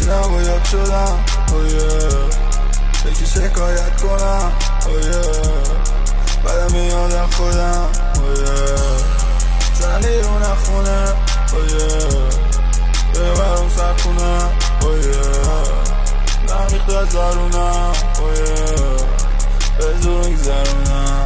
نباید شدم یکی شکایت کنم بعدم میاد از خودم زن رو نخونه ببرم سر کنم نمیخت از دارونم به زور میگذرونم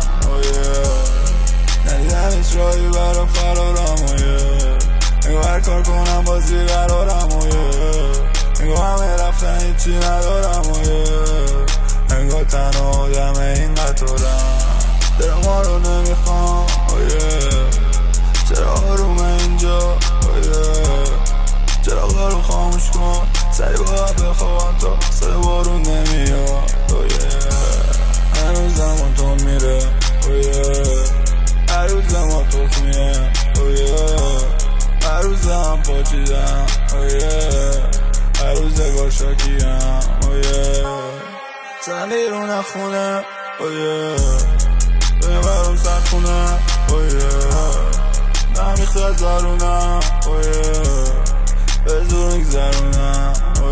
ندیدم هیچ راهی برا فرارم نگو هر کار کنم بازی قرارم نگو همه رفتن هیچی ندارم نگو تنها آدم این قطارم درم ها رو نمیخوام چرا آرومه اینجا چرا رو خاموش کن سری باید بخوام تا صدا بارون نمیاد هنوز زمان تو میره هر روز زمان تو خمیه هر روز زمان پاچیدم هر روز دگار شاکیم زنی رو نخونه ببرم سر خونه نمیخت از دارونم به زور میگذرونم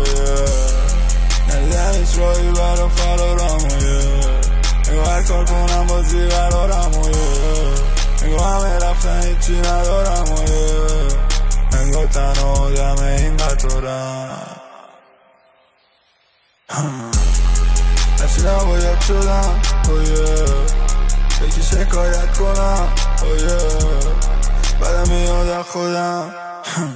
ندیدم هیچ راهی برا فرارم نگو هر کار کنم بازی قرارم نگو همه رفتن هیچی ندارم نگو تنها آدم این قطارم هرچی نباید شدم یکی شکایت کنم بعدم میاد از خودم